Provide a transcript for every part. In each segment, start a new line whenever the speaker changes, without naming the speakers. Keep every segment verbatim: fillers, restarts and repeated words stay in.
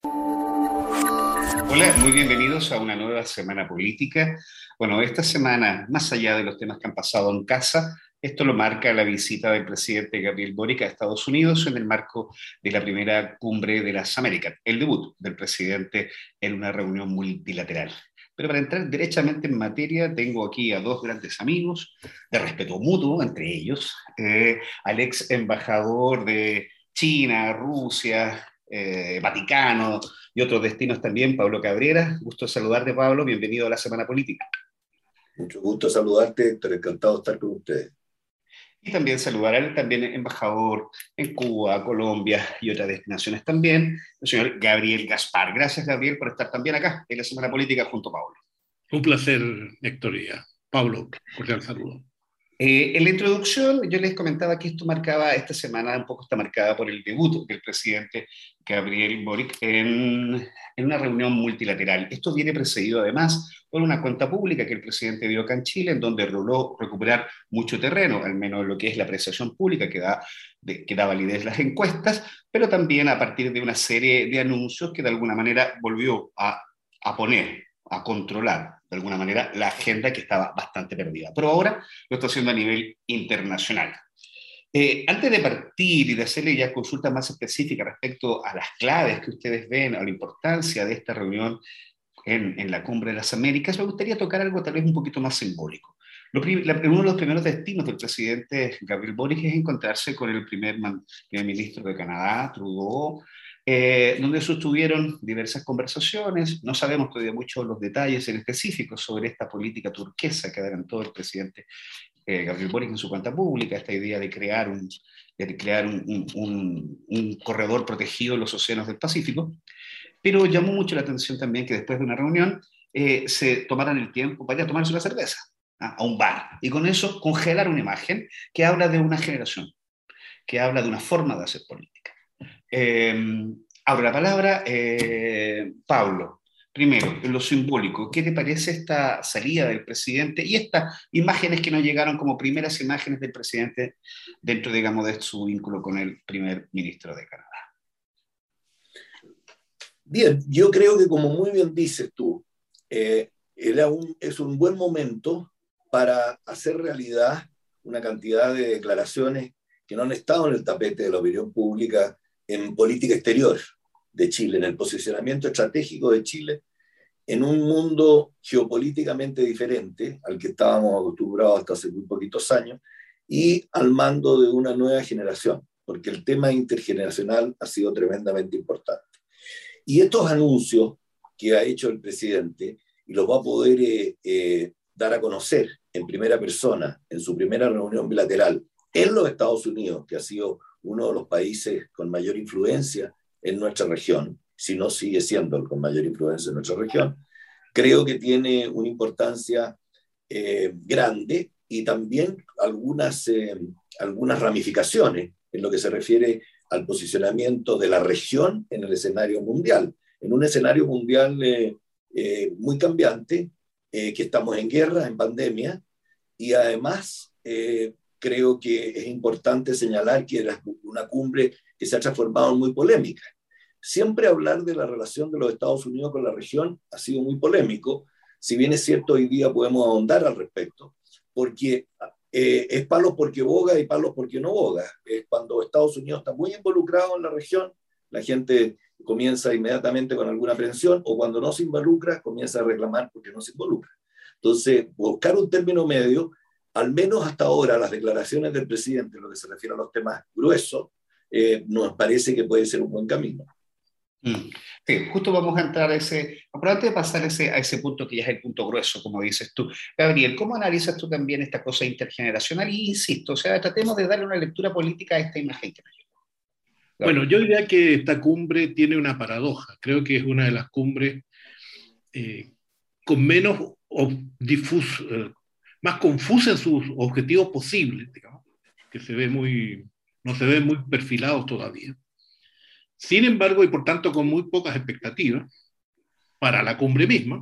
Hola, muy bienvenidos a una nueva semana política. Bueno, esta semana, más allá de los temas que han pasado en casa, esto lo marca la visita del presidente Gabriel Boric a Estados Unidos en el marco de la primera cumbre de las Américas, el debut del presidente en una reunión multilateral. Pero para entrar derechamente en materia, tengo aquí a dos grandes amigos de respeto mutuo entre ellos, eh, al ex embajador de China, Rusia, eh, Vaticano y otros destinos también, Pablo Cabrera. Gusto saludarte, Pablo. Bienvenido a la Semana Política.
Mucho gusto saludarte, Héctor. Encantado de estar con ustedes.
Y también saludar al también embajador en Cuba, Colombia y otras destinaciones también, el señor Gabriel Gaspar. Gracias, Gabriel, por estar también acá en la Semana Política junto a Pablo.
Un placer, Héctor y a Pablo, cordial saludo.
Eh, en la introducción yo les comentaba que esto marcaba, esta semana un poco está marcada por el debut del presidente Gabriel Boric en, en una reunión multilateral. Esto viene precedido además por una cuenta pública que el presidente dio acá en Chile, en donde logró recuperar mucho terreno, al menos lo que es la apreciación pública que da, de, que da validez las encuestas, pero también a partir de una serie de anuncios que de alguna manera volvió a, a poner, a controlar de alguna manera la agenda que estaba bastante perdida. Pero ahora lo está haciendo a nivel internacional. Eh, antes de partir y de hacerle ya consultas más específicas respecto a las claves que ustedes ven, a la importancia de esta reunión en, en la Cumbre de las Américas, me gustaría tocar algo tal vez un poquito más simbólico. Lo prim- la- uno de los primeros destinos del presidente Gabriel Boric es encontrarse con el primer, man- primer ministro de Canadá, Trudeau, eh, donde sostuvieron diversas conversaciones. No sabemos todavía mucho los detalles en específico sobre esta política turquesa que adelantó el presidente eh, Gabriel Boric en su cuenta pública, esta idea de crear un, de crear un, un, un, un corredor protegido en los océanos del Pacífico. Pero llamó mucho la atención también que después de una reunión eh, se tomaran el tiempo para ir a tomarse una cerveza, ¿ah? A un bar, y con eso congelar una imagen que habla de una generación, que habla de una forma de hacer política. Eh, Ahora la palabra, eh, Pablo. Primero, en lo simbólico, ¿qué te parece esta salida del presidente y estas imágenes que nos llegaron como primeras imágenes del presidente dentro, digamos, de su vínculo con el primer ministro de Canadá?
Bien, yo creo que como muy bien dices tú, eh, era un, es un buen momento para hacer realidad una cantidad de declaraciones que no han estado en el tapete de la opinión pública en política exterior de Chile, en el posicionamiento estratégico de Chile en un mundo geopolíticamente diferente al que estábamos acostumbrados hasta hace muy poquitos años y al mando de una nueva generación, porque el tema intergeneracional ha sido tremendamente importante. Y estos anuncios que ha hecho el presidente y los va a poder eh, eh, dar a conocer en primera persona, en su primera reunión bilateral en los Estados Unidos, que ha sido uno de los países con mayor influencia en nuestra región, si no sigue siendo el con mayor influencia en nuestra región, creo que tiene una importancia eh, grande y también algunas, eh, algunas ramificaciones en lo que se refiere al posicionamiento de la región en el escenario mundial, en un escenario mundial eh, eh, muy cambiante, eh, que estamos en guerra, en pandemia, y además eh, creo que es importante señalar que era una cumbre que se ha transformado en muy polémica. Siempre hablar de la relación de los Estados Unidos con la región ha sido muy polémico, si bien es cierto hoy día podemos ahondar al respecto, porque eh, es palos porque boga y palos porque no boga. Es cuando Estados Unidos está muy involucrado en la región, la gente comienza inmediatamente con alguna aprensión, o cuando no se involucra, comienza a reclamar porque no se involucra. Entonces, buscar un término medio, al menos hasta ahora, las declaraciones del presidente, en lo que se refiere a los temas gruesos, eh, nos parece que puede ser un buen camino.
Mm. Sí, justo vamos a entrar a ese, pero antes de pasar a ese, a ese punto que ya es el punto grueso, como dices tú, Gabriel, ¿cómo analizas tú también esta cosa intergeneracional? Y insisto, o sea, tratemos de darle una lectura política a esta imagen que nos llegó.
Bueno,
Gabriel.
yo diría que esta cumbre tiene una paradoja. Creo que es una de las cumbres eh, con menos o, difus, eh, más confusa en sus objetivos posibles, digamos, que se ve muy, no se ven muy perfilados todavía. Sin embargo, y por tanto con muy pocas expectativas para la cumbre misma,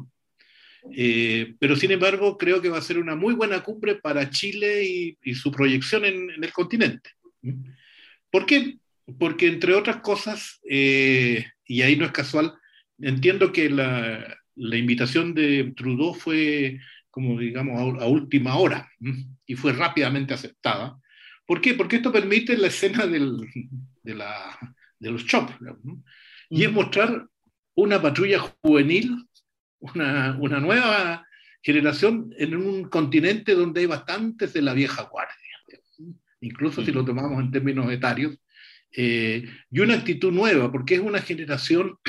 eh, pero sin embargo creo que va a ser una muy buena cumbre para Chile y, y su proyección en, en el continente. ¿Por qué? Porque entre otras cosas, eh, y ahí no es casual. Entiendo que la, la invitación de Trudeau fue, como digamos, a, a última hora, y fue rápidamente aceptada. ¿Por qué? Porque esto permite la escena del, de, la, de los chops, ¿no? Y es mostrar una patrulla juvenil, una, una nueva generación en un continente donde hay bastantes de la vieja guardia, incluso si lo tomamos en términos etarios, eh, y una actitud nueva, porque es una generación,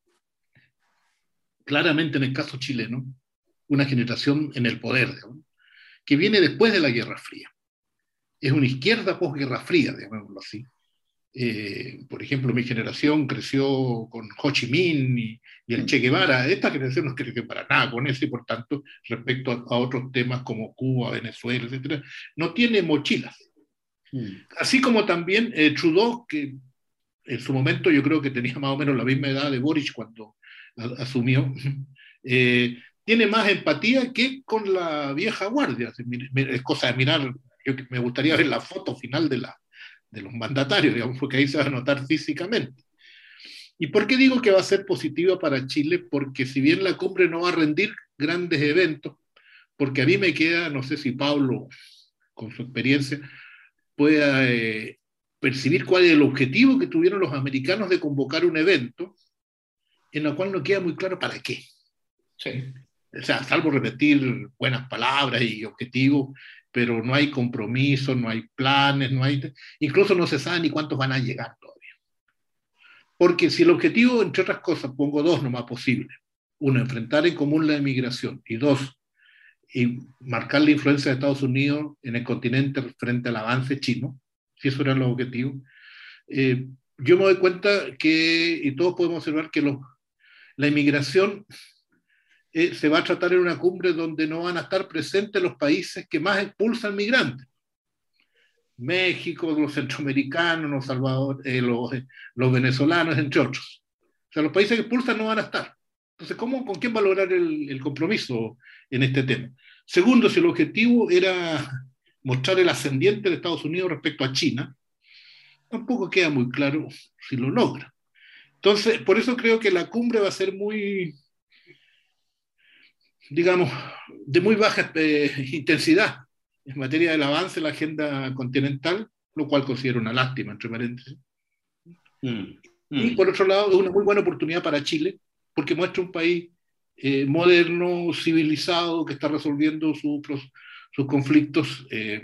claramente en el caso chileno, una generación en el poder, digamos, que viene después de la Guerra Fría. Es una izquierda posguerra fría, digámoslo así. Eh, por ejemplo, mi generación creció con Ho Chi Minh y, y el Che Guevara. Esta generación no creció para nada con eso, y por tanto, respecto a, a otros temas como Cuba, Venezuela, etcétera, no tiene mochilas. Mm. Así como también eh, Trudeau, que en su momento yo creo que tenía más o menos la misma edad de Boric cuando a, asumió, eh, tiene más empatía que con la vieja guardia. Es cosa de mirar. Yo me gustaría ver la foto final de la de los mandatarios, digamos, porque ahí se va a notar físicamente. ¿Y por qué digo que va a ser positiva para Chile? Porque si bien la cumbre no va a rendir grandes eventos, porque a mí me queda, no sé si Pablo, con su experiencia, pueda eh, percibir cuál es el objetivo que tuvieron los americanos de convocar un evento en el cual no queda muy claro para qué.
Sí.
O sea, salvo repetir buenas palabras y objetivos, pero no hay compromiso, no hay planes, no hay, incluso no se sabe ni cuántos van a llegar todavía. Porque si el objetivo, entre otras cosas, pongo dos nomás posibles: uno, enfrentar en común la inmigración, y dos, y marcar la influencia de Estados Unidos en el continente frente al avance chino, si esos eran los objetivos, eh, yo me doy cuenta que, y todos podemos observar que los, la inmigración Eh, se va a tratar en una cumbre donde no van a estar presentes los países que más expulsan migrantes. México, los centroamericanos, los, Salvador, eh, los, eh, los venezolanos, entre otros. O sea, los países que expulsan no van a estar. Entonces, ¿cómo, ¿con quién va a lograr el, el compromiso en este tema? Segundo, si el objetivo era mostrar el ascendiente de Estados Unidos respecto a China, tampoco queda muy claro si lo logra. Entonces, por eso creo que la cumbre va a ser muy, digamos, de muy baja eh, intensidad en materia del avance de la agenda continental, lo cual considero una lástima, entre paréntesis. Mm, mm. Y por otro lado, es una muy buena oportunidad para Chile, porque muestra un país eh, moderno, civilizado, que está resolviendo su, sus conflictos eh,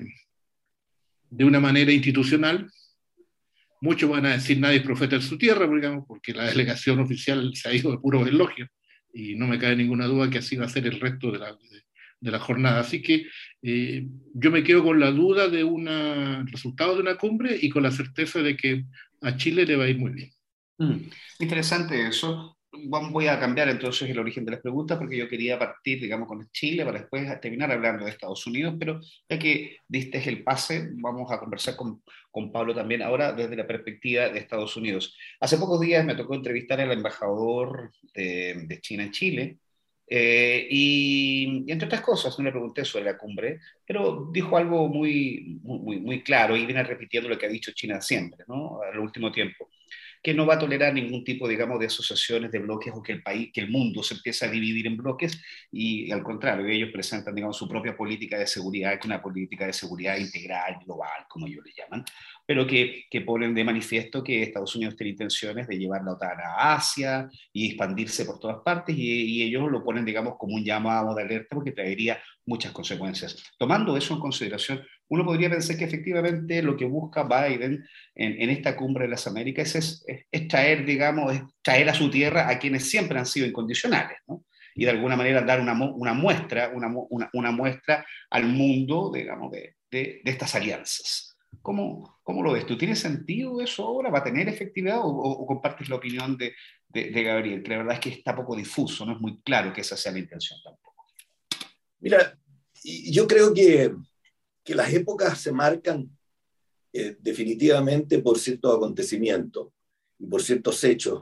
de una manera institucional. Muchos van a decir nadie es profeta en su tierra, digamos, porque la delegación oficial se ha ido de puro elogio, y no me cabe ninguna duda que así va a ser el resto de la, de, de la jornada. Así que eh, yo me quedo con la duda de un resultado de una cumbre y con la certeza de que a Chile le va a ir muy bien.
Mm, interesante eso. Voy a cambiar entonces el origen de las preguntas, porque yo quería partir, digamos, con Chile para después terminar hablando de Estados Unidos, pero ya que diste el pase, vamos a conversar con, con Pablo también ahora desde la perspectiva de Estados Unidos. Hace pocos días me tocó entrevistar al embajador de, de China en Chile, eh, y, y entre otras cosas no le pregunté sobre la cumbre, pero dijo algo muy, muy, muy claro, y viene repitiendo lo que ha dicho China siempre, ¿no?, al último tiempo, que no va a tolerar ningún tipo, digamos, de asociaciones, de bloques, o que el país, que el mundo se empiece a dividir en bloques, y al contrario, ellos presentan, digamos, su propia política de seguridad, que es una política de seguridad integral, global, como ellos le llaman, pero que, que ponen de manifiesto que Estados Unidos tiene intenciones de llevar la OTAN a Asia y expandirse por todas partes, y, y ellos lo ponen, digamos, como un llamado de alerta, porque traería muchas consecuencias. Tomando eso en consideración, uno podría pensar que efectivamente lo que busca Biden en, en esta cumbre de las Américas es, es, es traer, digamos, es traer a su tierra a quienes siempre han sido incondicionales, ¿no? Y de alguna manera dar una, una muestra, una, una, una muestra al mundo, digamos, de, de, de estas alianzas. ¿Cómo, ¿Cómo lo ves tú? ¿Tiene sentido eso ahora? ¿Va a tener efectividad? ¿O, o compartes la opinión de, de, de Gabriel? Que la verdad es que está poco difuso, no es muy claro que esa sea la intención tampoco.
Mira, yo creo que que las épocas se marcan eh, definitivamente por ciertos acontecimientos y por ciertos hechos,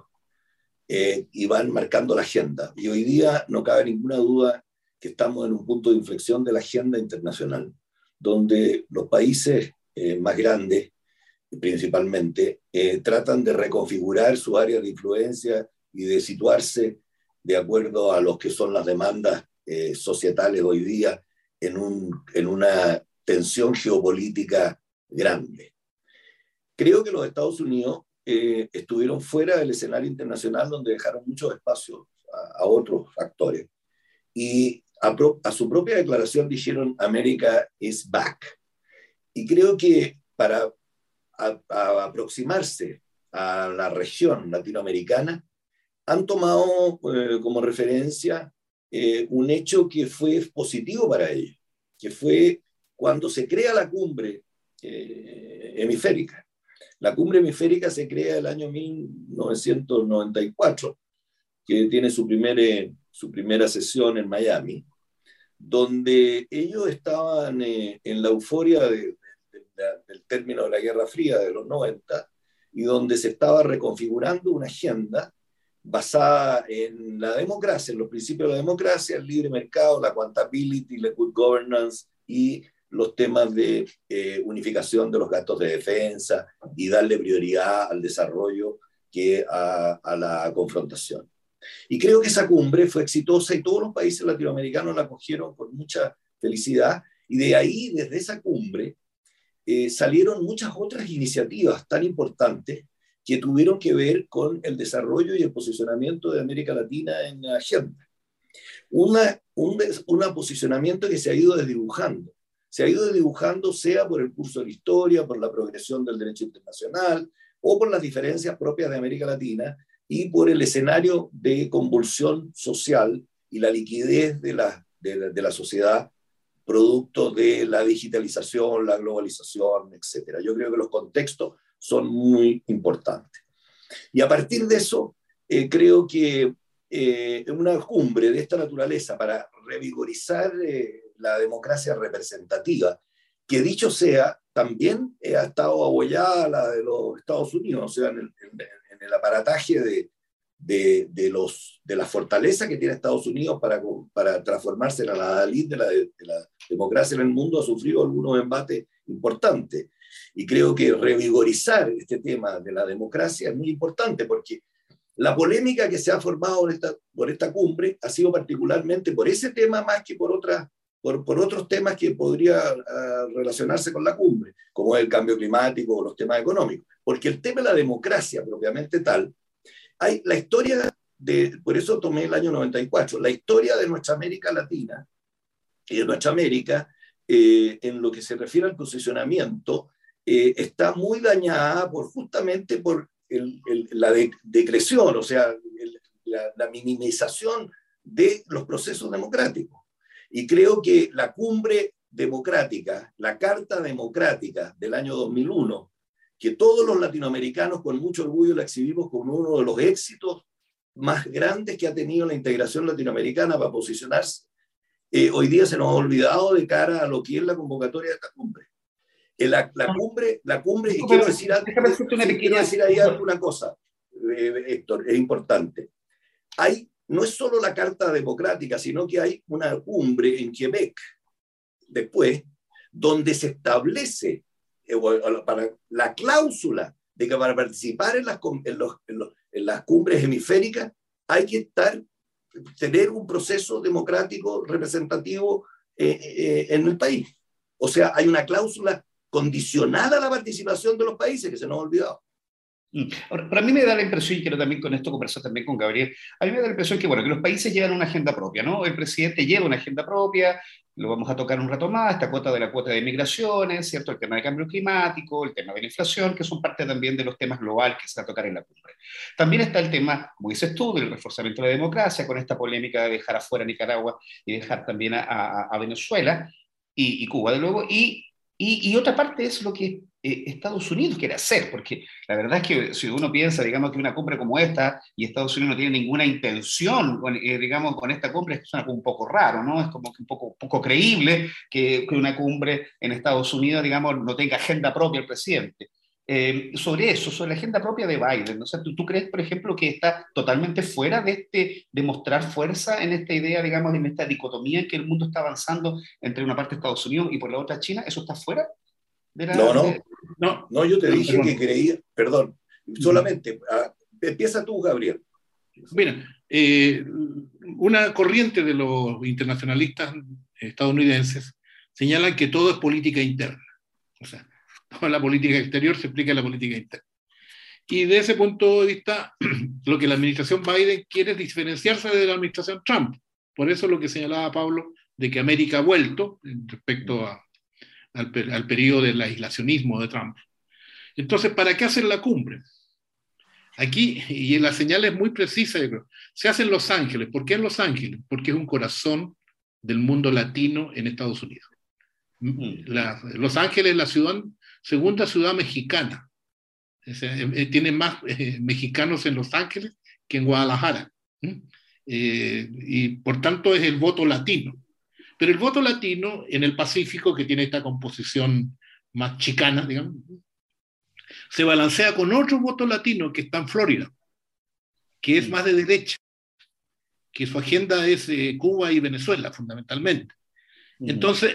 eh, y van marcando la agenda. Y hoy día no cabe ninguna duda que estamos en un punto de inflexión de la agenda internacional, donde los países eh, más grandes principalmente, eh, tratan de reconfigurar su área de influencia y de situarse de acuerdo a los que son las demandas eh, societales hoy día en, un, en una tensión geopolítica grande. Creo que los Estados Unidos eh, estuvieron fuera del escenario internacional, donde dejaron muchos espacios a, a otros actores. Y a, pro, a su propia declaración dijeron America is back. Y creo que para a, a aproximarse a la región latinoamericana, han tomado eh, como referencia eh, un hecho que fue positivo para ellos, que fue cuando se crea la cumbre eh, hemisférica. La cumbre hemisférica se crea el año mil novecientos noventa y cuatro, que tiene su, primer, eh, su primera sesión en Miami, donde ellos estaban eh, en la euforia de, de, de la, del término de la Guerra Fría de los noventa, y donde se estaba reconfigurando una agenda basada en la democracia, en los principios de la democracia, el libre mercado, la accountability, la good governance y los temas de eh, unificación de los gastos de defensa y darle prioridad al desarrollo que a, a la confrontación. Y creo que esa cumbre fue exitosa y todos los países latinoamericanos la acogieron con mucha felicidad, y de ahí, desde esa cumbre, eh, salieron muchas otras iniciativas tan importantes que tuvieron que ver con el desarrollo y el posicionamiento de América Latina en la agenda. Una, un, un posicionamiento que se ha ido desdibujando. Se ha ido desdibujando sea por el curso de la historia, por la progresión del derecho internacional, o por las diferencias propias de América Latina, y por el escenario de convulsión social y la liquidez de la, de la, de la sociedad, producto de la digitalización, la globalización, etcétera. Yo creo que los contextos son muy importantes. Y a partir de eso, eh, creo que eh, una cumbre de esta naturaleza para revigorizar eh, la democracia representativa, que dicho sea, también eh, ha estado abollada la de los Estados Unidos, o sea, en el, en, en el aparataje de, de, de, los, de la fortaleza que tiene Estados Unidos para, para transformarse en la Dalit de la, de la democracia en el mundo, ha sufrido algunos embates importantes. Y creo que revigorizar este tema de la democracia es muy importante, porque la polémica que se ha formado por esta, por esta cumbre ha sido particularmente por ese tema más que por, otras, por, por otros temas que podría uh, relacionarse con la cumbre, como el cambio climático o los temas económicos. Porque el tema de la democracia propiamente tal, hay la historia de, por eso tomé el año noventa y cuatro, la historia de nuestra América Latina y de nuestra América, eh, en lo que se refiere al posicionamiento, eh, está muy dañada por, justamente por el, el, la de, decreción, o sea, el, la, la minimización de los procesos democráticos. Y creo que la cumbre democrática, la Carta Democrática del año dos mil uno, que todos los latinoamericanos con mucho orgullo la exhibimos como uno de los éxitos más grandes que ha tenido la integración latinoamericana para posicionarse, eh, hoy día se nos ha olvidado de cara a lo que es la convocatoria de esta cumbre. Eh, la, la cumbre, la cumbre, y quiero decir,
déjame hacerte una
sí,
pequeña...
quiero decir ahí alguna cosa, eh, Héctor, es importante. Hay, no es solo la Carta Democrática, sino que hay una cumbre en Quebec, después, donde se establece para la cláusula de que para participar en las, en los, en los, en las cumbres hemisféricas hay que estar, tener un proceso democrático representativo eh, eh, en el país. O sea, hay una cláusula condicionada a la participación de los países que se nos ha olvidado.
Ahora, para mí me da la impresión, y quiero también con esto conversar también con Gabriel, a mí me da la impresión que, bueno, que los países llevan una agenda propia, ¿no? El presidente lleva una agenda propia, lo vamos a tocar un rato más, esta cuota de la cuota de migraciones, ¿cierto? El tema del cambio climático, el tema de la inflación, que son parte también de los temas globales que se va a tocar en la cumbre. También está el tema, como dices tú, del reforzamiento de la democracia, con esta polémica de dejar afuera a Nicaragua y dejar también a, a, a Venezuela y, y Cuba, de luego, y Y, y otra parte es lo que eh, Estados Unidos quiere hacer, porque la verdad es que si uno piensa, digamos, que una cumbre como esta, y Estados Unidos no tiene ninguna intención, con, eh, digamos, con esta cumbre, es suena como un poco raro, ¿no? Es como que un poco, poco creíble que, que una cumbre en Estados Unidos, digamos, no tenga agenda propia el presidente. Eh, sobre eso, sobre la agenda propia de Biden, ¿no? O sea, ¿tú, ¿tú crees, por ejemplo, que está totalmente fuera de, este, de mostrar fuerza en esta idea, digamos, en esta dicotomía en que el mundo está avanzando entre una parte Estados Unidos y por la otra China? ¿Eso está fuera? De la,
No, no,
de...
no, no, yo te
No,
dije
perdón.
que creía, perdón, solamente, ah, empieza tú, Gabriel.
Mira, eh, una corriente de los internacionalistas estadounidenses señala que todo es política interna. O sea, toda la política exterior se explica en la política interna. Y de ese punto de vista, lo que la administración Biden quiere es diferenciarse de la administración Trump. Por eso lo que señalaba Pablo, de que América ha vuelto respecto a, al, al periodo del aislacionismo de Trump. Entonces, ¿para qué hacer la cumbre? Aquí, y la señal es muy precisa, yo creo, se hace en Los Ángeles. ¿Por qué en Los Ángeles? Porque es un corazón del mundo latino en Estados Unidos. La, Los Ángeles es la ciudad, segunda ciudad mexicana. O sea, eh, tiene más eh, mexicanos en Los Ángeles que en Guadalajara. ¿Mm? Eh, y por tanto es el voto latino. Pero el voto latino en el Pacífico, que tiene esta composición más chicana, digamos, se balancea con otro voto latino que está en Florida, que es más de derecha, que su agenda es eh, Cuba y Venezuela, fundamentalmente. Entonces,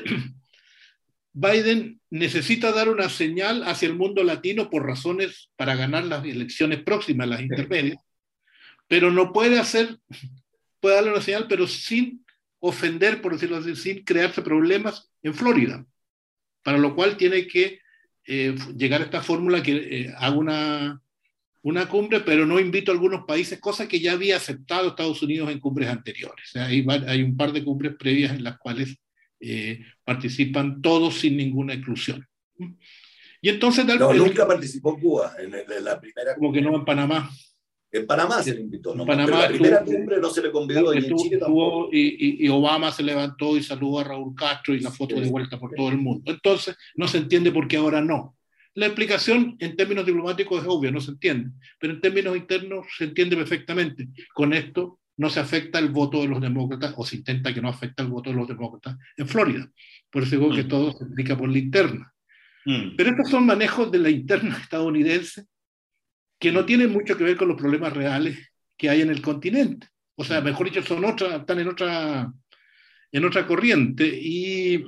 Biden necesita dar una señal hacia el mundo latino por razones para ganar las elecciones próximas, las intermedias, pero no puede hacer, puede darle una señal, pero sin ofender, por decirlo así, sin crearse problemas en Florida, para lo cual tiene que eh, llegar a esta fórmula que eh, haga una, una cumbre, pero no invito a algunos países, cosa que ya había aceptado Estados Unidos en cumbres anteriores. O sea, hay, hay un par de cumbres previas en las cuales Eh, participan todos sin ninguna exclusión. Y entonces...
No, el, nunca participó Cuba en, el, en la primera
Como
cumbre.
que no, en Panamá.
En Panamá se le invitó, ¿no?
Panamá
Pero la primera
estuvo,
cumbre no se le convidó, y en
estuvo,
Chile tampoco.
Y, y, y Obama se levantó y saludó a Raúl Castro y la foto sí, de vuelta por sí. todo el mundo. Entonces, no se entiende por qué ahora no. La explicación en términos diplomáticos es obvia, no se entiende, pero en términos internos se entiende perfectamente. Con esto no se afecta el voto de los demócratas, o se intenta que no afecte el voto de los demócratas en Florida. Por eso digo mm. que todo se explica por la interna. Mm. Pero estos son manejos de la interna estadounidense que no tienen mucho que ver con los problemas reales que hay en el continente. O sea, mejor dicho, son otra, están en otra, en otra corriente. Y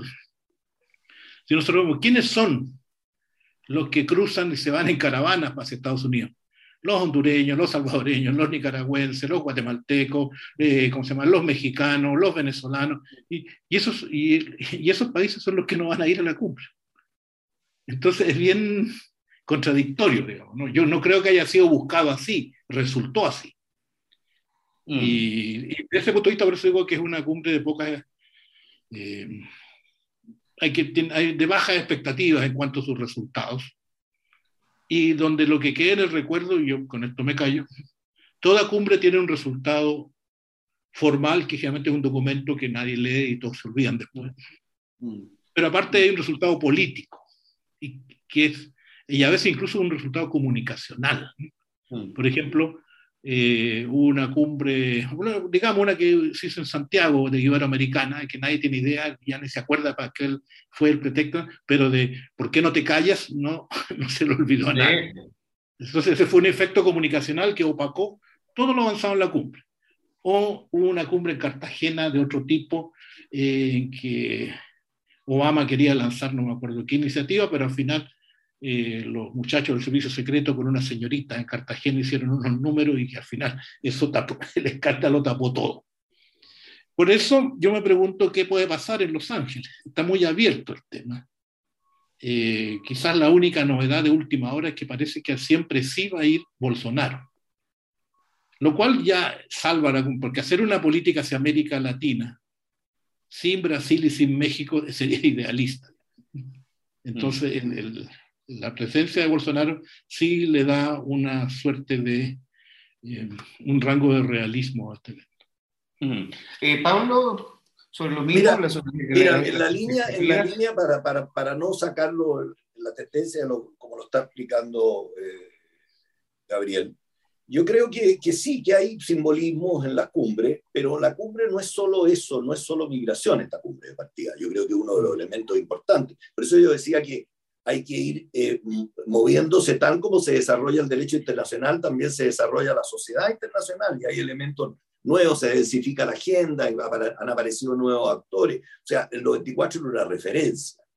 si nosotros vemos quiénes son los que cruzan y se van en caravanas hacia Estados Unidos, los hondureños, los salvadoreños, los nicaragüenses, los guatemaltecos, eh, ¿cómo se llama? Los mexicanos, los venezolanos, y, y, esos, y, y esos países son los que no van a ir a la cumbre. Entonces es bien contradictorio, digamos, ¿no? Yo no creo que haya sido buscado así, resultó así. Mm. Y, y desde ese punto de vista, por eso digo que es una cumbre de pocas, eh, hay, que, hay de bajas expectativas en cuanto a sus resultados. Y donde lo que queda en el recuerdo, y yo con esto me callo, toda cumbre tiene un resultado formal, que generalmente es un documento que nadie lee y todos se olvidan después. Mm. Pero aparte hay un resultado político, y, que es, y a veces incluso un resultado comunicacional. Mm. Por ejemplo, eh, una cumbre, digamos una que se hizo en Santiago, de Iberoamericana, que nadie tiene idea, ya ni se acuerda para qué fue el pretexto, pero de ¿por qué no te callas? No, no se le olvidó a nadie. Entonces ese fue un efecto comunicacional que opacó todo lo avanzado en la cumbre. O hubo una cumbre en Cartagena de otro tipo, eh, en que Obama quería lanzar, no me acuerdo qué iniciativa, pero al final Eh, los muchachos del servicio secreto con una señorita en Cartagena hicieron unos números y que al final eso tapó, el escándalo tapó todo. Por eso yo me pregunto qué puede pasar en Los Ángeles. Está muy abierto el tema. Eh, quizás la única novedad de última hora es que parece que siempre sí va a ir Bolsonaro. Lo cual ya salva, porque hacer una política hacia América Latina sin Brasil y sin México sería idealista. Entonces, mm. el, el la presencia de Bolsonaro sí le da una suerte de eh, un rango de realismo a este evento.
Mm. Eh, Pablo, sobre lo mismo.
Mira,
la, sobre,
mira
la,
en la línea, en la línea para, para, para no sacarlo la tendencia, lo, como lo está explicando eh, Gabriel, yo creo que, que sí, que hay simbolismos en la cumbre, pero la cumbre no es solo eso, no es solo migración esta cumbre de partida. Yo creo que es uno de los elementos importantes. Por eso yo decía que hay que ir eh, moviéndose tal como se desarrolla el derecho internacional, también se desarrolla la sociedad internacional y hay elementos nuevos, se densifica la agenda, han aparecido nuevos actores. O sea, el noventa y cuatro era una referencia.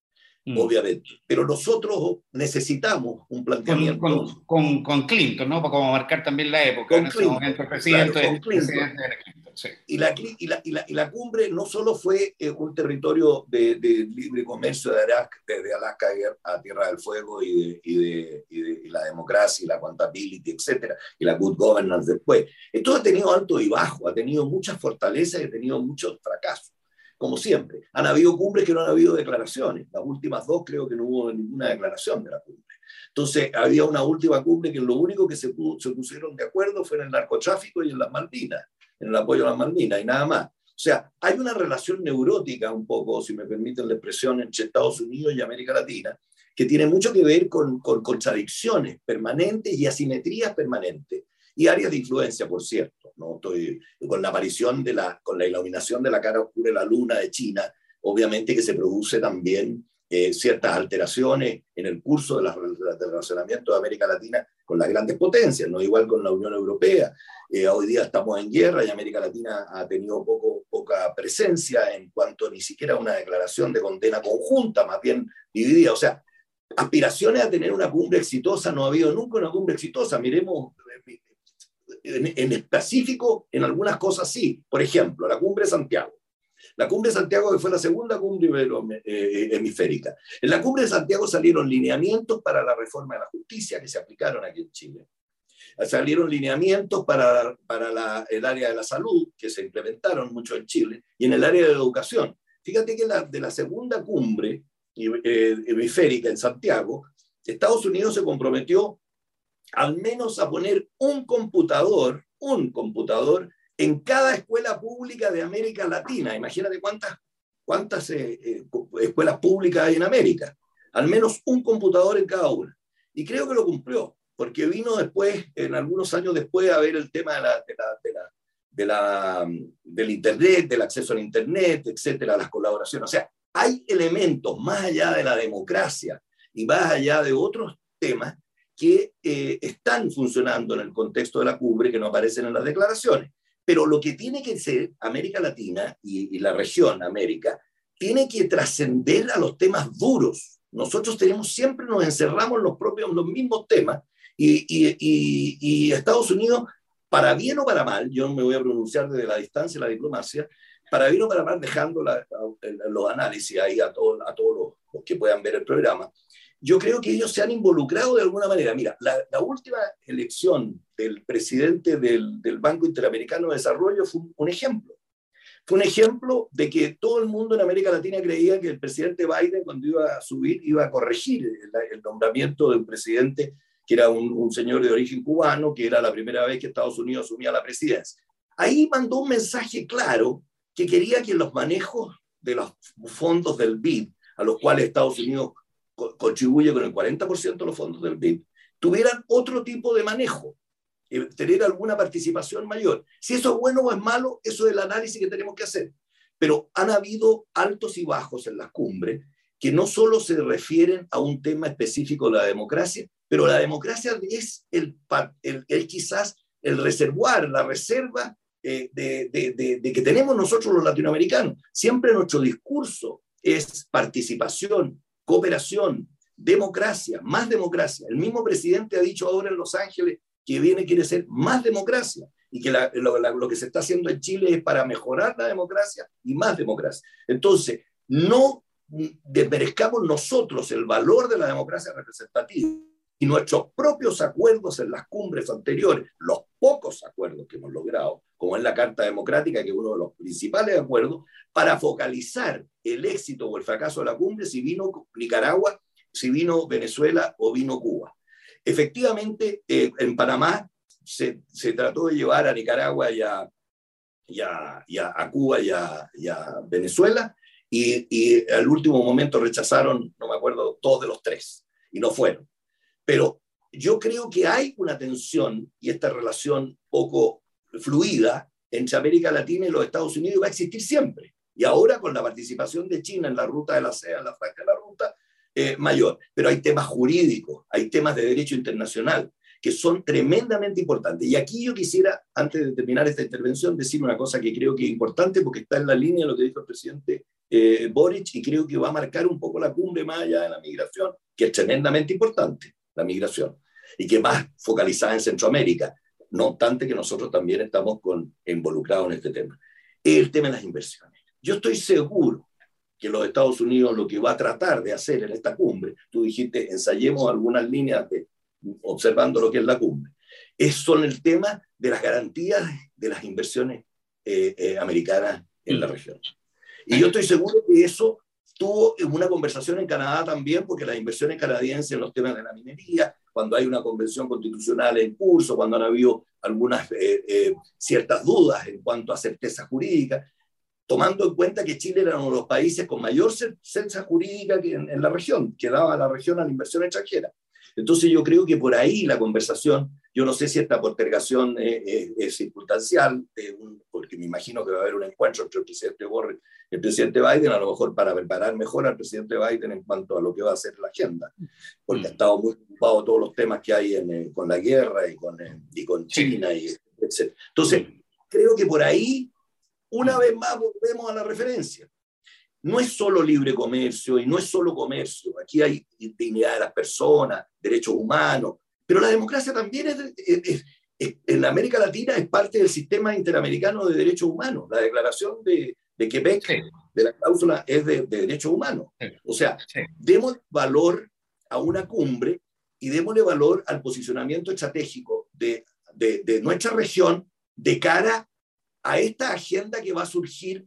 mm. obviamente. Pero nosotros necesitamos un planteamiento...
Con, con, con, con Clinton, ¿no? Para como marcar también la época.
Con
en ese
Clinton,
momento el presidente,
claro, con Clinton.
presidente era Clinton, sí.
Y la, y, la, y, la, y la cumbre no solo fue eh, un territorio de, de libre comercio de Alaska, desde Alaska a Tierra del Fuego y, de, y, de, y, de, y la democracia y la accountability, etcétera, y la good governance después. Esto ha tenido alto y bajo, ha tenido muchas fortalezas y ha tenido muchos fracasos, como siempre. Han habido cumbres que no han habido declaraciones. Las últimas dos creo que no hubo ninguna declaración de la cumbre. Entonces había una última cumbre que lo único que se, pudo, se pusieron de acuerdo fue en el narcotráfico y en las Malvinas, en el apoyo a las Malvinas y nada más. O sea, hay una relación neurótica un poco, si me permiten la expresión, entre Estados Unidos y América Latina, que tiene mucho que ver con, con contradicciones permanentes y asimetrías permanentes, y áreas de influencia, por cierto, ¿no? Estoy, con la aparición de la, con la iluminación de la cara oscura de la luna de China, obviamente que se produce también eh, ciertas alteraciones en el curso de la, del relacionamiento de América Latina con las grandes potencias, no igual con la Unión Europea. Eh, hoy día estamos en guerra y América Latina ha tenido poco, poca presencia en cuanto ni siquiera a una declaración de condena conjunta, más bien dividida. O sea, aspiraciones a tener una cumbre exitosa no ha habido nunca una cumbre exitosa. Miremos, en, en específico, en algunas cosas sí. Por ejemplo, la cumbre de Santiago. La cumbre de Santiago que fue la segunda cumbre hemisférica. En la cumbre de Santiago salieron lineamientos para la reforma de la justicia que se aplicaron aquí en Chile. Salieron lineamientos para, para la, el área de la salud, que se implementaron mucho en Chile, y en el área de la educación. Fíjate que la, de la segunda cumbre eh, hemisférica en Santiago, Estados Unidos se comprometió al menos a poner un computador, un computador, en cada escuela pública de América Latina. Imagínate cuántas, cuántas eh, eh, escuelas públicas hay en América. Al menos un computador en cada una. Y creo que lo cumplió, porque vino después, en algunos años después, a ver el tema de la, de la, de la, de la, del Internet, del acceso al Internet, etcétera, las colaboraciones. O sea, hay elementos más allá de la democracia y más allá de otros temas que eh, están funcionando en el contexto de la cumbre que no aparecen en las declaraciones. Pero lo que tiene que ser América Latina y, y la región América, tiene que trascender a los temas duros. Nosotros tenemos, siempre nos encerramos en los propios, los mismos temas, y, y, y, y Estados Unidos, para bien o para mal, yo no me voy a pronunciar desde la distancia de la diplomacia, para bien o para mal, dejando la, la, los análisis ahí a, todo, a todos los, los que puedan ver el programa, yo creo que ellos se han involucrado de alguna manera. Mira, la, la última elección del presidente del, del Banco Interamericano de Desarrollo fue un, un ejemplo. Fue un ejemplo de que todo el mundo en América Latina creía que el presidente Biden, cuando iba a subir, iba a corregir el, el nombramiento de un presidente que era un, un señor de origen cubano, que era la primera vez que Estados Unidos asumía la presidencia. Ahí mandó un mensaje claro que quería que los manejos de los fondos del B I D, a los cuales Estados Unidos contribuye con el cuarenta por ciento de los fondos del B I D, tuvieran otro tipo de manejo, eh, tener alguna participación mayor. Si eso es bueno o es malo, eso es el análisis que tenemos que hacer. Pero han habido altos y bajos en las cumbres que no solo se refieren a un tema específico de la democracia, pero la democracia es el, el, el quizás el reservoir, la reserva eh, de, de, de, de que tenemos nosotros los latinoamericanos. Siempre nuestro discurso es participación, cooperación, democracia, más democracia. El mismo presidente ha dicho ahora en Los Ángeles que viene, quiere ser más democracia y que la, lo, la, lo que se está haciendo en Chile es para mejorar la democracia y más democracia. Entonces, no desmerezcamos nosotros el valor de la democracia representativa y nuestros propios acuerdos en las cumbres anteriores, los pocos acuerdos que hemos logrado, como es la Carta Democrática, que es uno de los principales acuerdos, para focalizar el éxito o el fracaso de la cumbre, si vino Nicaragua, si vino Venezuela o vino Cuba. Efectivamente, eh, en Panamá se, se trató de llevar a Nicaragua y a, y a, y a, a Cuba y a, y a Venezuela, y, y al último momento rechazaron, no me acuerdo, dos de los tres, y no fueron. Pero yo creo que hay una tensión y esta relación poco fluida entre América Latina y los Estados Unidos va a existir siempre. Y ahora con la participación de China en la ruta de la seda, en la franja de la ruta, eh, mayor. Pero hay temas jurídicos, hay temas de derecho internacional que son tremendamente importantes. Y aquí yo quisiera, antes de terminar esta intervención, decir una cosa que creo que es importante porque está en la línea de lo que dijo el presidente eh, Boric, y creo que va a marcar un poco la cumbre más allá de la migración, que es tremendamente importante, la migración, y que más focalizada en Centroamérica, no obstante que nosotros también estamos con, involucrados en este tema. Es el tema de las inversiones. Yo estoy seguro que los Estados Unidos lo que va a tratar de hacer en esta cumbre, tú dijiste, ensayemos algunas líneas de, observando lo que es la cumbre, es son el tema de las garantías de las inversiones eh, eh, americanas en la región. Y yo estoy seguro que eso tuvo una conversación en Canadá también, porque las inversiones canadienses en los temas de la minería, cuando hay una convención constitucional en curso, cuando han habido algunas eh, eh, ciertas dudas en cuanto a certeza jurídica, tomando en cuenta que Chile era uno de los países con mayor certeza jurídica que en, en la región, que daba a la región a la inversión extranjera. Entonces yo creo que por ahí la conversación, yo no sé si esta postergación es, es, es circunstancial, eh, porque me imagino que va a haber un encuentro entre el presidente Borrell y el presidente Biden, a lo mejor para preparar mejor al presidente Biden en cuanto a lo que va a ser la agenda, porque ha estado muy ocupado todos los temas que hay en, eh, con la guerra y con, eh, y con China, y etcétera. Entonces, creo que por ahí, una vez más, volvemos a la referencia. No es solo libre comercio y no es solo comercio. Aquí hay dignidad de las personas, derechos humanos, pero la democracia también es, es, es, es, en América Latina es parte del sistema interamericano de derechos humanos. La declaración de, de Quebec, sí, de la cláusula, es de, de derechos humanos. Sí. O sea, sí, demos valor a una cumbre y démosle valor al posicionamiento estratégico de, de, de nuestra región de cara a esta agenda que va a surgir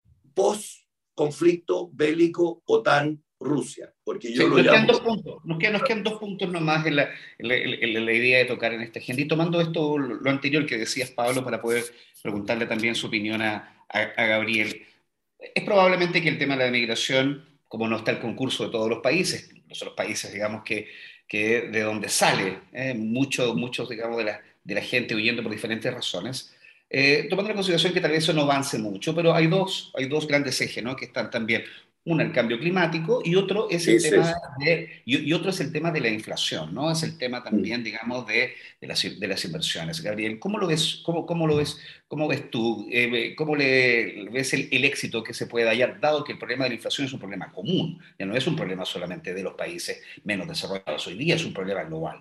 post conflicto bélico OTAN Rusia, porque yo
sí,
lo
nos,
llamo...
quedan dos puntos, nos, quedan, nos quedan dos puntos nomás en la, en, la, en la idea de tocar en esta agenda, y tomando esto, lo anterior que decías, Pablo, para poder preguntarle también su opinión a, a, a Gabriel. Es probablemente que el tema de la migración, como no está el concurso de todos los países, los otros países, digamos, que, que de donde sale eh, muchos, muchos, digamos, de la, de la gente huyendo por diferentes razones, Eh, tomando en consideración que tal vez eso no avance mucho, pero hay dos, hay dos grandes ejes, ¿no?, que están también. Uno, el cambio climático, y otro es el,
es
tema, de, y, y otro es el tema de la inflación, ¿no? Es el tema también, digamos, de, de, las, de las inversiones. Gabriel, ¿cómo lo ves, cómo, cómo lo ves, cómo ves tú? Eh, ¿Cómo le ves el, el éxito que se puede hallar, dado que el problema de la inflación es un problema común? Ya no es un problema solamente de los países menos desarrollados hoy día, es un problema global.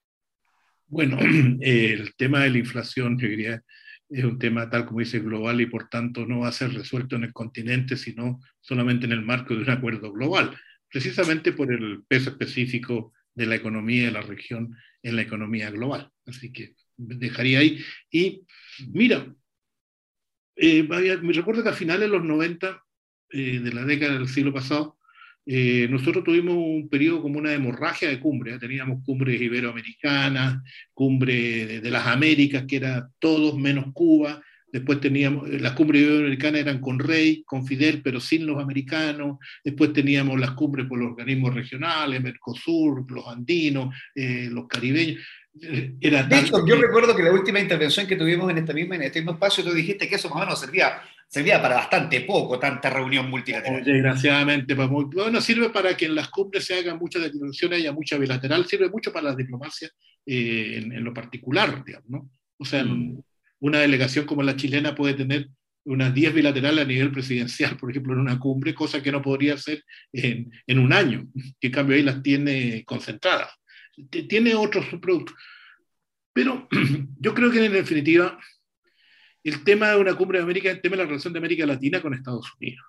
Bueno, eh, el tema de la inflación, yo diría, es un tema tal como dice global y por tanto no va a ser resuelto en el continente, sino solamente en el marco de un acuerdo global, precisamente por el peso específico de la economía de la región en la economía global. Así que dejaría ahí. Y mira, eh, me recuerdo que a finales de los noventa, eh, de la década del siglo pasado, Eh, nosotros tuvimos un periodo como una hemorragia de cumbre, ¿eh? Teníamos cumbres iberoamericanas, cumbre de, de las Américas, que era todos menos Cuba, después teníamos, las cumbres iberoamericanas eran con Rey, con Fidel, pero sin los americanos, después teníamos las cumbres por los organismos regionales, Mercosur, los andinos, eh, los caribeños. Era
de hecho, yo que... recuerdo que la última intervención que tuvimos en, esta misma, en este mismo espacio, tú dijiste que eso más o menos servía, servía para bastante poco, tanta reunión multilateral.
Desgraciadamente, para muy, bueno, sirve para que en las cumbres se hagan muchas declaraciones, haya mucha bilateral, sirve mucho para la diplomacia eh, en, en lo particular, digamos, ¿no? O sea, mm. una delegación como la chilena puede tener unas diez bilaterales a nivel presidencial, por ejemplo, en una cumbre, cosa que no podría hacer en, en un año, que en cambio ahí las tiene concentradas. Tiene otros subproductos. Pero yo creo que en definitiva el tema de una cumbre de América es el tema de la relación de América Latina con Estados Unidos.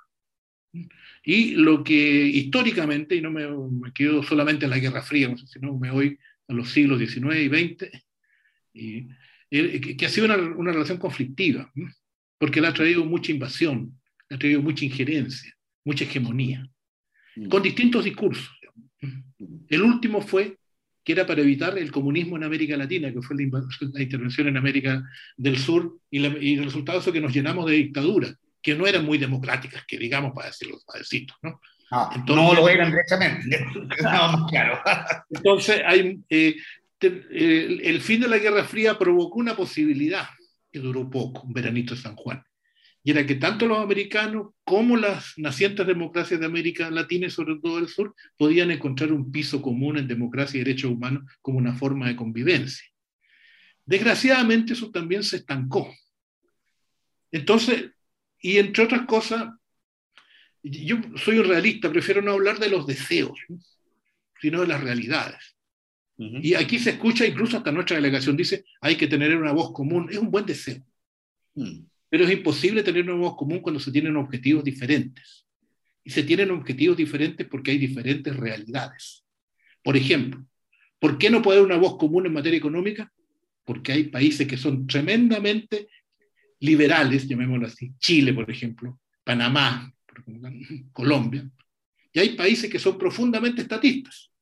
Y lo que históricamente, y no me, me quedo solamente en la Guerra Fría, sino me voy a los siglos diecinueve y veinte, y, eh, que ha sido una, una relación conflictiva, ¿no? Porque le ha traído mucha invasión, le ha traído mucha injerencia, mucha hegemonía, con distintos discursos. El último fue que era para evitar el comunismo en América Latina, que fue la, la intervención en América del Sur, y, la, y el resultado fue que nos llenamos de dictaduras, que no eran muy democráticas, que digamos, para decirlo suavecito, ¿no?
Ah, entonces, no lo eran directamente. No, claro.
Entonces, hay, eh, te, eh, el fin de la Guerra Fría provocó una posibilidad que duró poco, un veranito de San Juan, y era que tanto los americanos como las nacientes democracias de América Latina y sobre todo del sur podían encontrar un piso común en democracia y derechos humanos como una forma de convivencia. Desgraciadamente eso también se estancó. Entonces, y entre otras cosas, Yo soy un realista, prefiero no hablar de los deseos, ¿no? Sino de las realidades. Uh-huh. Y aquí se escucha, incluso hasta nuestra delegación dice, hay que tener una voz común. Es un buen deseo. Uh-huh. Pero es imposible tener una voz común cuando se tienen objetivos diferentes. Y se tienen objetivos diferentes porque hay diferentes realidades. Por ejemplo, ¿por qué no puede haber una voz común en materia económica? Porque hay países que son tremendamente liberales, llamémoslo así, Chile, por ejemplo, Panamá, Colombia, y hay países que son profundamente estatistas,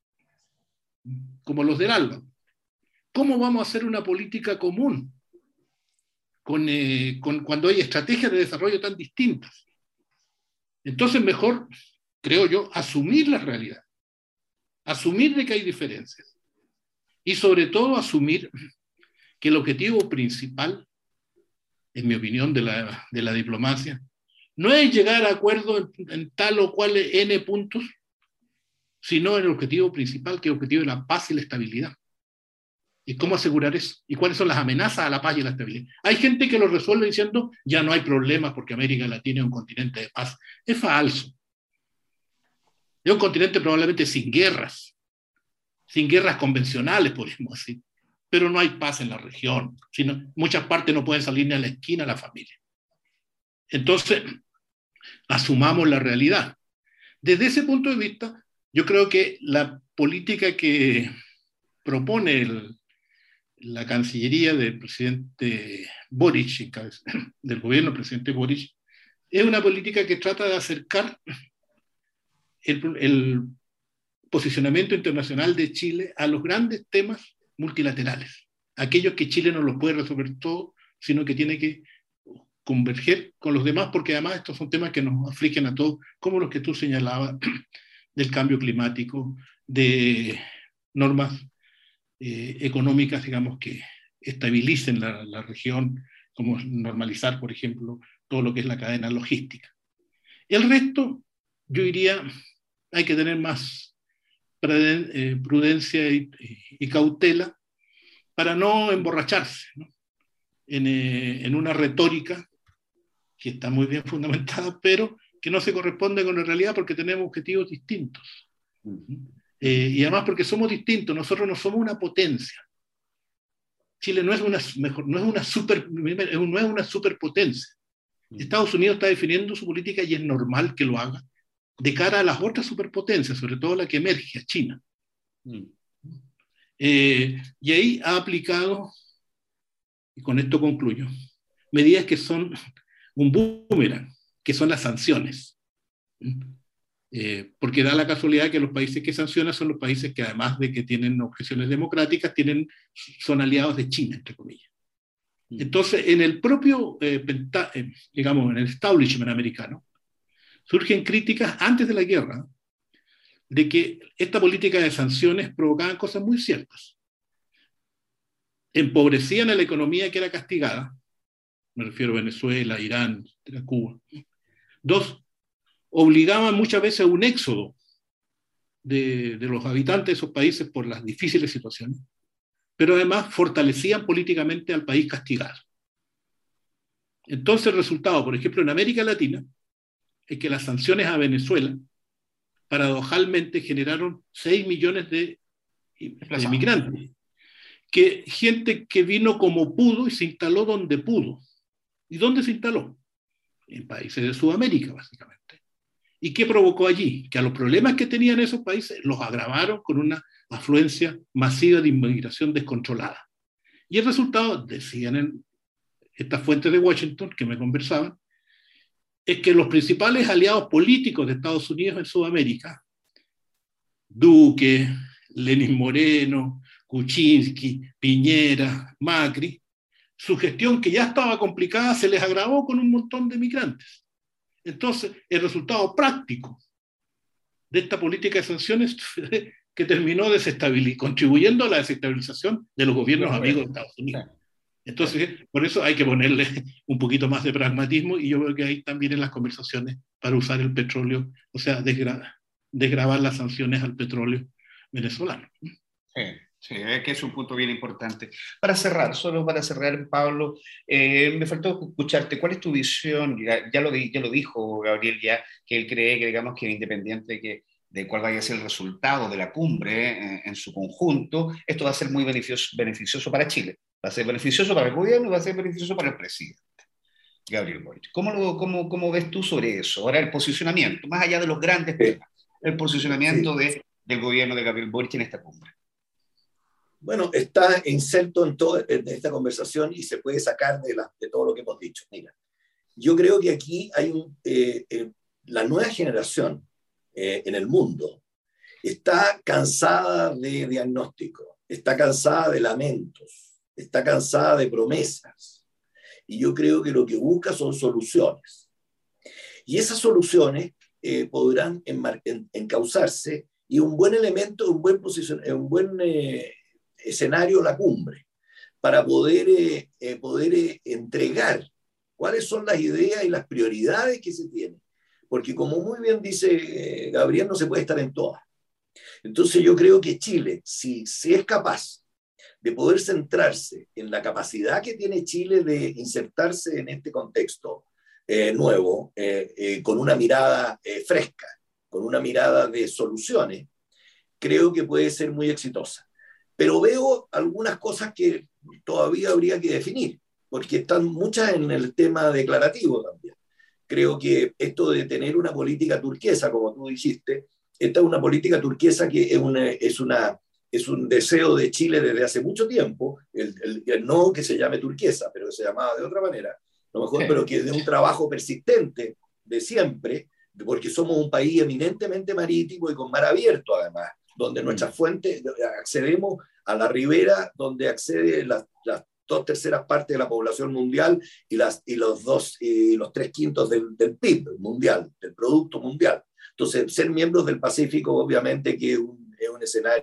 como los del ALBA. ¿Cómo vamos a hacer una política común con, eh, con, cuando hay estrategias de desarrollo tan distintas? Entonces, mejor, creo yo, asumir la realidad, asumir de que hay diferencias, y sobre todo asumir que el objetivo principal, en mi opinión, de la, de la diplomacia, no es llegar a acuerdo en, en tal o cual N puntos, sino en el objetivo principal, que es el objetivo de la paz y la estabilidad. ¿Y cómo asegurar eso? ¿Y cuáles son las amenazas a la paz y a la estabilidad? Hay gente que lo resuelve diciendo, ya no hay problemas porque América Latina es un continente de paz. Es falso. Es un continente probablemente sin guerras, sin guerras convencionales, podemos decir, pero no hay paz en la región. Sino, muchas partes no pueden salir ni a la esquina la familia. Entonces, asumamos la realidad. Desde ese punto de vista, yo creo que la política que propone el, la Cancillería del presidente Boric, del gobierno del presidente Boric, es una política que trata de acercar el, el posicionamiento internacional de Chile a los grandes temas multilaterales, aquellos que Chile no los puede resolver todo, sino que tiene que converger con los demás, porque además estos son temas que nos afligen a todos, como los que tú señalabas, del cambio climático, de normas eh, económicas, digamos, que estabilicen la, la región, como normalizar, por ejemplo, todo lo que es la cadena logística. El resto, yo diría, hay que tener más prudencia y, y cautela para no emborracharse, ¿no? En, eh, en una retórica que está muy bien fundamentada, pero que no se corresponde con la realidad porque tenemos objetivos distintos. Uh-huh. Eh, y además porque somos distintos, nosotros no somos una potencia. Chile no es una, mejor, no es una, super, no es una superpotencia. Uh-huh. Estados Unidos está definiendo su política y es normal que lo haga de cara a las otras superpotencias, sobre todo la que emerge, China. Uh-huh. Eh, y ahí ha aplicado, y con esto concluyo, medidas que son un boomerang, que son las sanciones. Eh, porque da la casualidad que los países que sancionan son los países que, además de que tienen objeciones democráticas, tienen, son aliados de China, entre comillas. Entonces, en el propio, eh, penta, eh, digamos, en el establishment americano, surgen críticas antes de la guerra de que esta política de sanciones provocaba cosas muy ciertas. Empobrecían a la economía que era castigada, me refiero a Venezuela, Irán, Cuba. Dos, obligaban muchas veces a un éxodo de, de los habitantes de esos países por las difíciles situaciones, pero además fortalecían políticamente al país castigado. Entonces el resultado, por ejemplo, en América Latina, es que las sanciones a Venezuela, paradojalmente, generaron seis millones de, de migrantes, que gente que vino como pudo y se instaló donde pudo. ¿Y dónde se instaló? En países de Sudamérica, básicamente. ¿Y qué provocó allí? Que a los problemas que tenían esos países los agravaron con una afluencia masiva de inmigración descontrolada. Y el resultado, decían en estas fuentes de Washington que me conversaban, es que los principales aliados políticos de Estados Unidos en Sudamérica, Duque, Lenín Moreno, Kuczynski, Piñera, Macri, su gestión, que ya estaba complicada, se les agravó con un montón de migrantes. Entonces, el resultado práctico de esta política de sanciones que terminó contribuyendo a la desestabilización de los gobiernos amigos de Estados Unidos. Entonces, por eso hay que ponerle un poquito más de pragmatismo, y yo creo que hay también en las conversaciones para usar el petróleo, o sea, desgra desgravar las sanciones al petróleo venezolano.
Sí. Sí, es que es un punto bien importante. Para cerrar, solo para cerrar, Pablo, eh, me faltó escucharte. ¿Cuál es tu visión? Ya, ya, lo, di, ya lo dijo Gabriel, ya que él cree que, digamos, que independiente de, que, de cuál vaya a ser el resultado de la cumbre eh, en su conjunto, esto va a ser muy beneficioso, beneficioso para Chile. Va a ser beneficioso para el gobierno y va a ser beneficioso para el presidente, Gabriel Boric. ¿Cómo, lo, cómo, cómo ves tú sobre eso? Ahora, el posicionamiento, más allá de los grandes
Sí,
temas, el posicionamiento
sí.
de, del gobierno de Gabriel Boric en esta cumbre.
Bueno, está inserto en toda en esta conversación y se puede sacar de, la, de todo lo que hemos dicho. Mira, yo creo que aquí hay un, eh, eh, la nueva generación eh, en el mundo está cansada de diagnóstico, está cansada de lamentos, está cansada de promesas. Y yo creo que lo que busca son soluciones. Y esas soluciones eh, podrán enmar- en, encauzarse y un buen elemento, un buen, posición, un buen eh, escenario, la cumbre, para poder, eh, eh, poder eh, entregar cuáles son las ideas y las prioridades que se tienen. Porque como muy bien dice eh, Gabriel, no se puede estar en todas. Entonces yo creo que Chile, si, si es capaz de poder centrarse en la capacidad que tiene Chile de insertarse en este contexto eh, nuevo, eh, eh, con una mirada eh, fresca, con una mirada de soluciones, creo que puede ser muy exitosa. Pero veo algunas cosas que todavía habría que definir, porque están muchas en el tema declarativo también. Creo que esto de tener una política turquesa, como tú dijiste, esta es una política turquesa que es, una, es, una, es un deseo de Chile desde hace mucho tiempo, el, el, el no que se llame turquesa, pero que se llamaba de otra manera, a lo mejor,
Sí.
pero que es de un trabajo persistente de siempre, porque somos un país eminentemente marítimo y con mar abierto además, donde nuestras fuentes, accedemos a la ribera donde accede las, las dos terceras partes de la población mundial y, las, y, los, dos, y los tres quintos del, del P I B mundial, del Producto Mundial. Entonces, ser miembros del Pacífico obviamente que es un, es un escenario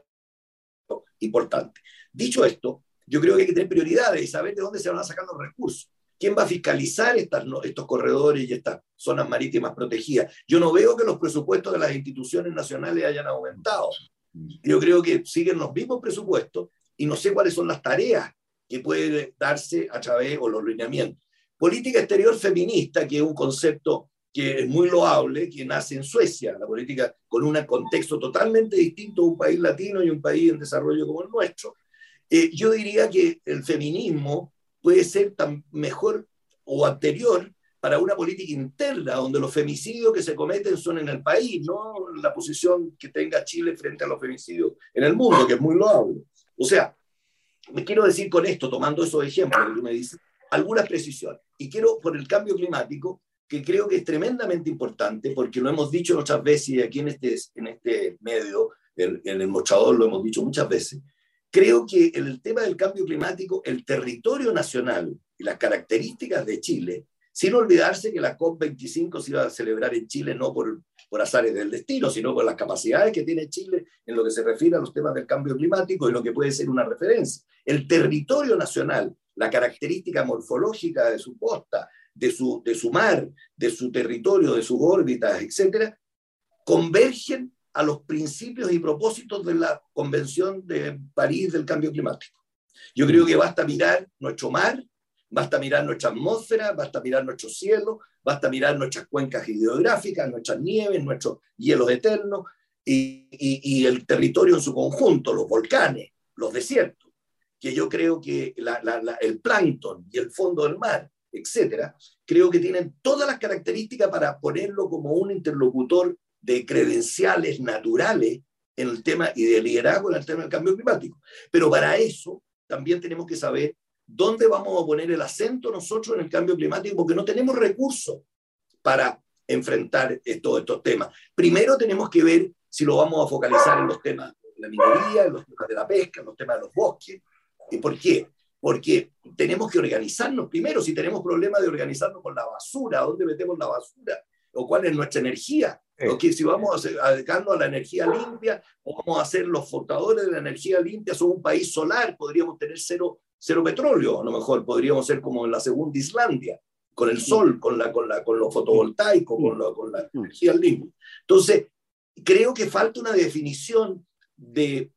importante. Dicho esto, yo creo que hay que tener prioridades y saber de dónde se van a sacar los recursos. ¿Quién va a fiscalizar estas, estos corredores y estas zonas marítimas protegidas? Yo no veo que los presupuestos de las instituciones nacionales hayan aumentado. Yo creo que siguen los mismos presupuestos y no sé cuáles son las tareas que pueden darse a través o los lineamientos. Política exterior feminista, que es un concepto que es muy loable, que nace en Suecia, la política con un contexto totalmente distinto a un país latino y un país en desarrollo como el nuestro. Eh, yo diría que el feminismo puede ser tan mejor o anterior para una política interna, donde los femicidios que se cometen son en el país, no la posición que tenga Chile frente a los femicidios en el mundo, que es muy loable. O sea, me quiero decir con esto, tomando esos ejemplos que tú me dices, algunas precisiones. Y quiero, por el cambio climático, que creo que es tremendamente importante, porque lo hemos dicho muchas veces, y aquí en este, en este medio, en, en el mostrador lo hemos dicho muchas veces, creo que en el tema del cambio climático, el territorio nacional y las características de Chile, sin olvidarse que la COP veinticinco se iba a celebrar en Chile no por, por azares del destino, sino por las capacidades que tiene Chile en lo que se refiere a los temas del cambio climático y lo que puede ser una referencia. El territorio nacional, la característica morfológica de su costa, de su, de su mar, de su territorio, de sus órbitas, etcétera, convergen a los principios y propósitos de la Convención de París del Cambio Climático. Yo creo que basta mirar nuestro mar, basta mirar nuestra atmósfera, basta mirar nuestro cielo, basta mirar nuestras cuencas hidrográficas, nuestras nieves, nuestros hielos eternos y, y, y el territorio en su conjunto, los volcanes, los desiertos, que yo creo que la, la, la, el plancton y el fondo del mar, etcétera, creo que tienen todas las características para ponerlo como un interlocutor de credenciales naturales en el tema y de liderazgo en el tema del cambio climático. Pero para eso también tenemos que saber dónde vamos a poner el acento nosotros en el cambio climático, porque no tenemos recursos para enfrentar todos estos temas. Primero tenemos que ver si lo vamos a focalizar en los temas de la minería, en los temas de la pesca, en los temas de los bosques. ¿Y por qué? Porque tenemos que organizarnos primero. Si tenemos problemas de organizarnos con la basura, ¿dónde metemos la basura? ¿O cuál es nuestra energía? ¿O que si vamos a dedicarnos a la energía limpia o vamos a ser los portadores de la energía limpia? Somos un país solar, podríamos tener cero, cero petróleo, a lo mejor podríamos ser como en la segunda Islandia, con el sol, con, la, con, la, con los fotovoltaicos, con, la, con la energía limpia. Entonces, creo que falta una definición de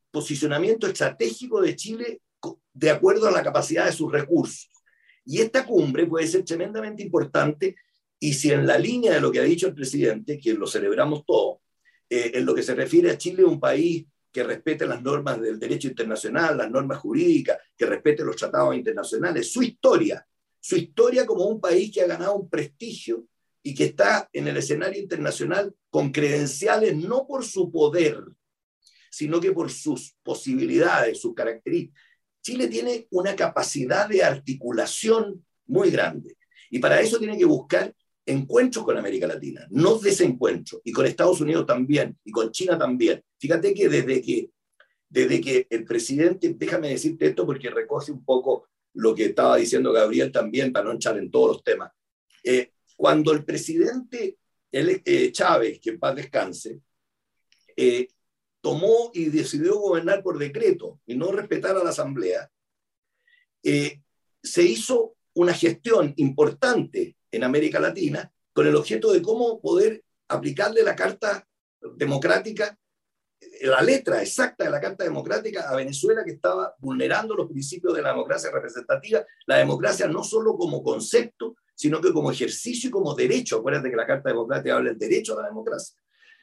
posicionamiento estratégico de Chile de acuerdo a la capacidad de sus recursos. Y esta cumbre puede ser tremendamente importante, y si en la línea de lo que ha dicho el presidente, que lo celebramos todos, eh, en lo que se refiere a Chile, un país que respete las normas del derecho internacional, las normas jurídicas, que respete los tratados internacionales, su historia, su historia como un país que ha ganado un prestigio y que está en el escenario internacional con credenciales no por su poder, sino que por sus posibilidades, sus características. Chile tiene una capacidad de articulación muy grande, y para eso tiene que buscar encuentros con América Latina, no desencuentros, y con Estados Unidos también, y con China también. Fíjate que desde que, desde que el presidente, déjame decirte esto porque recoge un poco lo que estaba diciendo Gabriel también, para no entrar en todos los temas. Eh, cuando el presidente el, eh, Chávez, que en paz descanse, eh, tomó y decidió gobernar por decreto y no respetar a la Asamblea, eh, se hizo una gestión importante en América Latina con el objeto de cómo poder aplicarle la Carta Democrática, la letra exacta de la Carta Democrática a Venezuela, que estaba vulnerando los principios de la democracia representativa, la democracia no solo como concepto, sino que como ejercicio y como derecho. Acuérdate que la Carta Democrática habla del derecho a la democracia.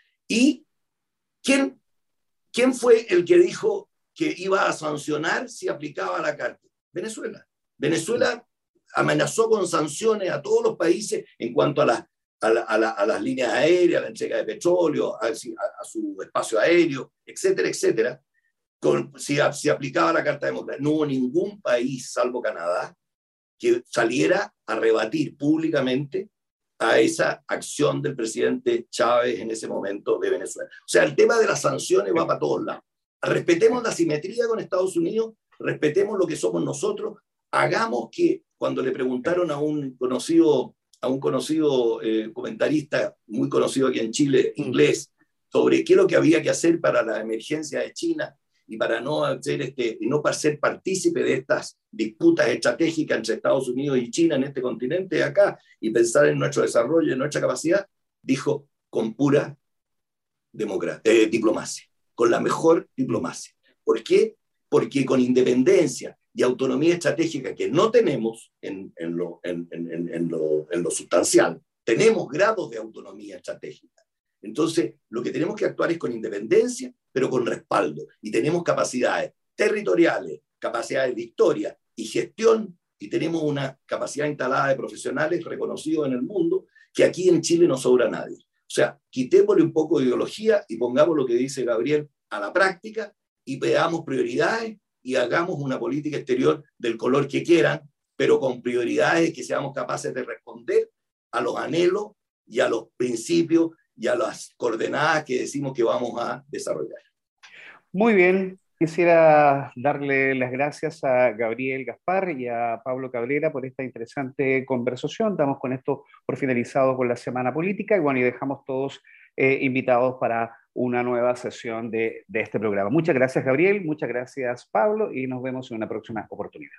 ¿Y quién, quién fue el que dijo que iba a sancionar si aplicaba la Carta? Venezuela. Venezuela amenazó con sanciones a todos los países en cuanto a, la, a, la, a, la, a las líneas aéreas, a la entrega de petróleo, a, a, a su espacio aéreo, etcétera, etcétera, con, si, si aplicaba la Carta Democrática. No hubo ningún país, salvo Canadá, que saliera a rebatir públicamente a esa acción del presidente Chávez en ese momento de Venezuela. O sea, el tema de las sanciones va para todos lados. Respetemos la simetría con Estados Unidos, respetemos lo que somos nosotros, hagamos que, cuando le preguntaron a un conocido, a un conocido eh, comentarista, muy conocido aquí en Chile, inglés, sobre qué es lo que había que hacer para la emergencia de China y para no, hacer este, y no para ser partícipe de estas disputas estratégicas entre Estados Unidos y China en este continente de acá, y pensar en nuestro desarrollo, en nuestra capacidad, dijo, con pura democracia, eh, diplomacia, con la mejor diplomacia. ¿Por qué? Porque con independencia y autonomía estratégica que no tenemos en, en, lo, en, en, en, lo, en lo sustancial, tenemos grados de autonomía estratégica. Entonces, lo que tenemos que actuar es con independencia, pero con respaldo. Y tenemos capacidades territoriales, capacidades de historia y gestión, y tenemos una capacidad instalada de profesionales reconocidos en el mundo, que aquí en Chile no sobra nadie. O sea, quitémosle un poco de ideología y pongamos lo que dice Gabriel a la práctica, y veamos prioridades y hagamos una política exterior del color que quieran, pero con prioridades que seamos capaces de responder a los anhelos y a los principios y a las coordenadas que decimos que vamos a desarrollar.
Muy bien, quisiera darle las gracias a Gabriel Gaspar y a Pablo Cabrera por esta interesante conversación. Damos con esto por finalizado con la semana política, y bueno, y dejamos todos eh, invitados para una nueva sesión de, de este programa. Muchas gracias, Gabriel, muchas gracias, Pablo, y nos vemos en una próxima oportunidad.